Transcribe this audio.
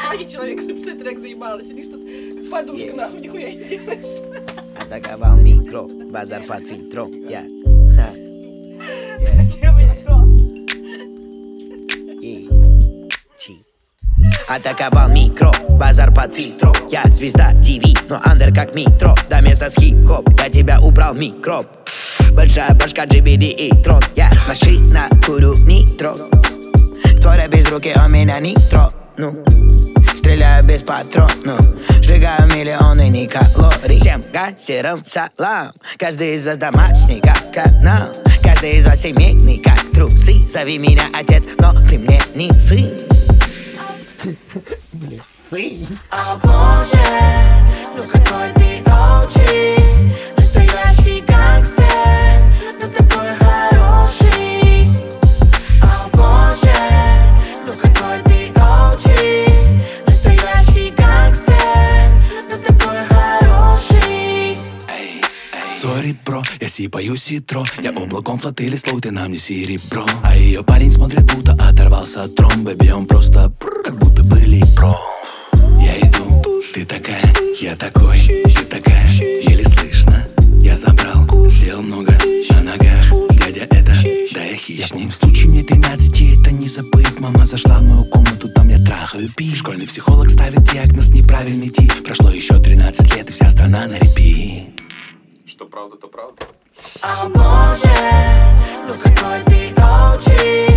помоги человеку написать трек, заебалась. Сидишь тут, как подушка, нахуй, нихуя не делаешь. Атаковал микро, базар под фильтром, я. Чем еще? Атаковал микро, базар под фильтром. Я звезда ТВ, но андер как метро. До места с хип-хоп, я тебя убрал микроб. Большая башка GBD и трон. Я машина, курю нитро. Твоя без руки, у меня нитро. Ну, стреляю без патрона. Сжигаю миллионы ни калорий. Всем гастерам салам. Каждый из вас домашний, как канал. Каждый из вас семейный, как трусы. Зови меня отец, но ты мне не сын. Сын. О боже, ну какой ты OG. Настоящий гангстер, но такой хороший. О боже, ну какой ты OG. Настоящий гангстер, но такой хороший. Сори, бро, я сипаю ситро. Я облаком флотили, слой, ты нам не серебро. А ее парень смотрит, будто оторвался от трон. Бэби, он просто как будто были про. Я иду, ты такая, я такой, ты такая, еле слышно. Я забрал, сделал много на ногах. Дядя, это, да я хищник. В случае мне 13, это не забыть. Мама зашла в мою комнату, там я трахаю пи. Школьный психолог ставит диагноз неправильный тип. Прошло еще 13 лет, и вся страна на репит. Что правда, то правда. О боже, ну какой ты OG.